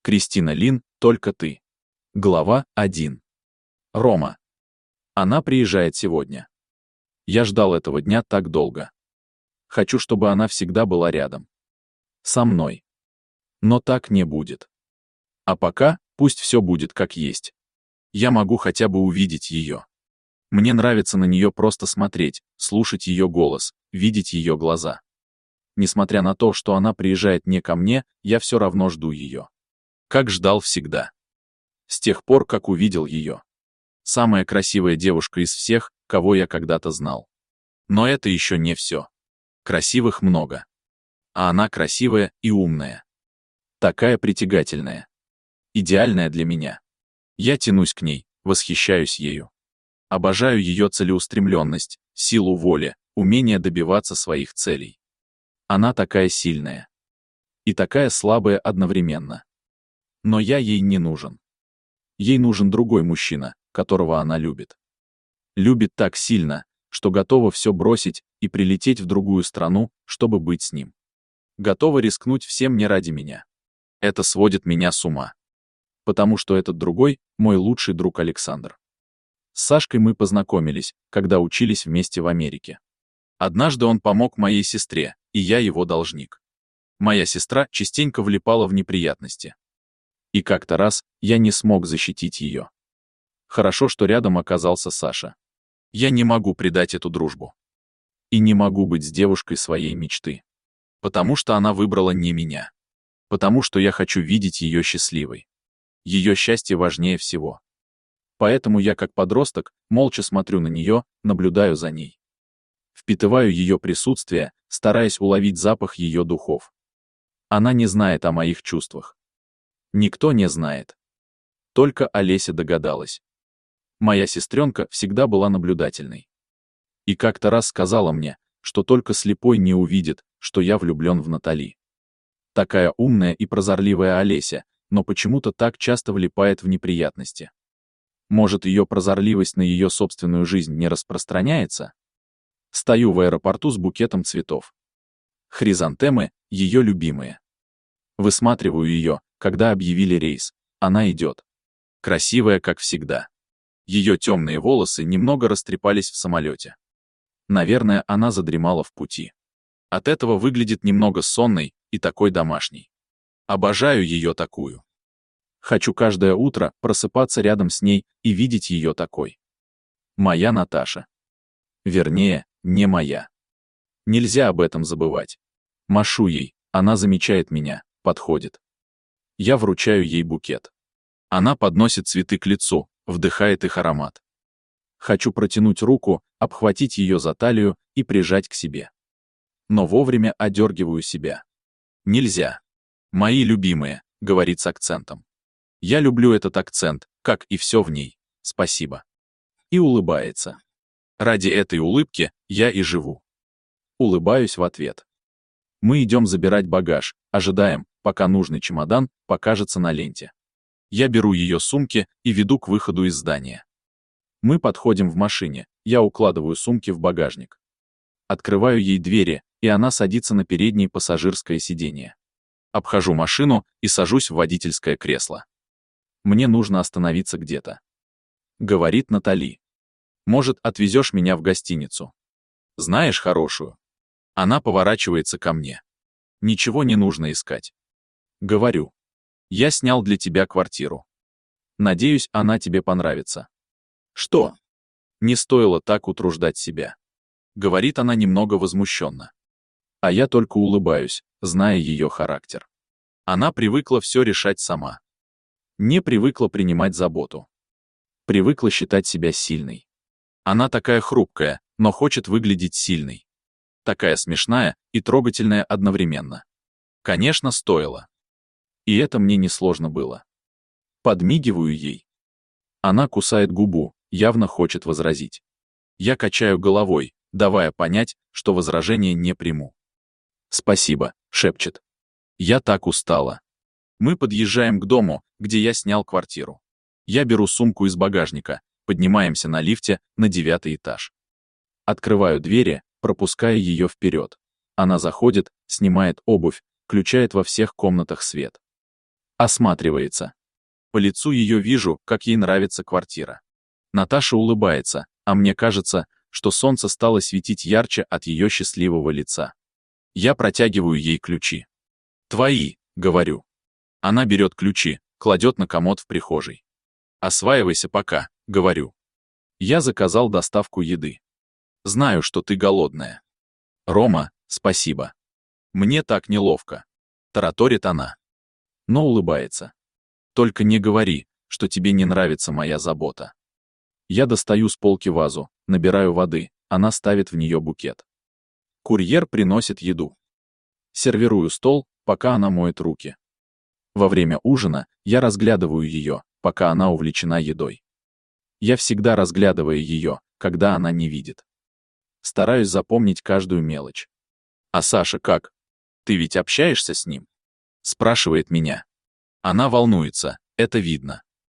Кристина Лин, только ты. Глава 1. Рома. Она приезжает сегодня. Я ждал этого дня так долго. Хочу, чтобы она всегда была рядом. Со мной. Но так не будет. А пока, пусть все будет как есть. Я могу хотя бы увидеть ее. Мне нравится на нее просто смотреть, слушать ее голос, видеть ее глаза. Несмотря на то, что она приезжает не ко мне, я все равно жду ее. Как ждал всегда. С тех пор, как увидел ее. Самая красивая девушка из всех, кого я когда-то знал. Но это еще не все. Красивых много. А она красивая и умная. Такая притягательная. Идеальная для меня. Я тянусь к ней, восхищаюсь ею. Обожаю ее целеустремленность, силу воли, умение добиваться своих целей. Она такая сильная. И такая слабая одновременно. Но я ей не нужен. Ей нужен другой мужчина, которого она любит. Любит так сильно, что готова все бросить и прилететь в другую страну, чтобы быть с ним. Готова рискнуть всем не ради меня. Это сводит меня с ума. Потому что этот другой — мой лучший друг Александр. С Сашкой мы познакомились, когда учились вместе в Америке. Однажды он помог моей сестре, и я его должник. Моя сестра частенько влипала в неприятности. И как-то раз я не смог защитить ее. Хорошо, что рядом оказался Саша. Я не могу предать эту дружбу. И не могу быть с девушкой своей мечты. Потому что она выбрала не меня. Потому что я хочу видеть ее счастливой. Ее счастье важнее всего. Поэтому я, как подросток, молча смотрю на нее, наблюдаю за ней. Впитываю ее присутствие, стараясь уловить запах ее духов. Она не знает о моих чувствах. Никто не знает. Только Олеся догадалась. Моя сестренка всегда была наблюдательной. И как-то раз сказала мне, что только слепой не увидит, что я влюблен в Натали. Такая умная и прозорливая Олеся, но почему-то так часто влипает в неприятности. Может, ее прозорливость на ее собственную жизнь не распространяется? Стою в аэропорту с букетом цветов. Хризантемы — ее любимые. Высматриваю ее, когда объявили рейс. Она идет. Красивая, как всегда. Ее темные волосы немного растрепались в самолете. Наверное, она задремала в пути. От этого выглядит немного сонной и такой домашней. Обожаю ее такую. Хочу каждое утро просыпаться рядом с ней и видеть ее такой. Моя Наташа. Вернее, не моя. Нельзя об этом забывать. Машу ей, она замечает меня, подходит. Я вручаю ей букет. Она подносит цветы к лицу, вдыхает их аромат. Хочу протянуть руку, обхватить ее за талию и прижать к себе. Но вовремя одергиваю себя. Нельзя. Мои любимые, говорит с акцентом. Я люблю этот акцент, как и все в ней. Спасибо. И улыбается. Ради этой улыбки я и живу. Улыбаюсь в ответ. Мы идем забирать багаж, ожидаем, пока нужный чемодан покажется на ленте. Я беру ее сумки и веду к выходу из здания. Мы подходим в машине, я укладываю сумки в багажник. Открываю ей двери, и она садится на переднее пассажирское сиденье. Обхожу машину и сажусь в водительское кресло. Мне нужно остановиться где-то. Говорит Натали. Может, отвезешь меня в гостиницу? Знаешь хорошую? Она поворачивается ко мне. Ничего не нужно искать. Говорю. Я снял для тебя квартиру. Надеюсь, она тебе понравится. Что? Не стоило так утруждать себя. Говорит она немного возмущенно. А я только улыбаюсь, зная ее характер. Она привыкла все решать сама. Не привыкла принимать заботу. Привыкла считать себя сильной. Она такая хрупкая, но хочет выглядеть сильной. Такая смешная и трогательная одновременно. Конечно, стоило. И это мне несложно было. Подмигиваю ей. Она кусает губу, явно хочет возразить. Я качаю головой, давая понять, что возражения не приму. «Спасибо», — шепчет. «Я так устала». Мы подъезжаем к дому, где я снял квартиру. Я беру сумку из багажника, поднимаемся на лифте на 9-й этаж. Открываю двери, пропуская ее вперед. Она заходит, снимает обувь, включает во всех комнатах свет. Осматривается. По лицу ее вижу, как ей нравится квартира. Наташа улыбается, а мне кажется, что солнце стало светить ярче от ее счастливого лица. Я протягиваю ей ключи. «Твои», — говорю. Она берет ключи, кладет на комод в прихожей. «Осваивайся пока», — говорю. Я заказал доставку еды. Знаю, что ты голодная. Рома, спасибо. Мне так неловко. Тараторит она. Но улыбается. Только не говори, что тебе не нравится моя забота. Я достаю с полки вазу, набираю воды, она ставит в нее букет. Курьер приносит еду. Сервирую стол, пока она моет руки. Во время ужина я разглядываю ее, пока она увлечена едой. Я всегда разглядываю ее, когда она не видит. Стараюсь запомнить каждую мелочь. «А Саша как? Ты ведь общаешься с ним?» Спрашивает меня. Она волнуется, это видно.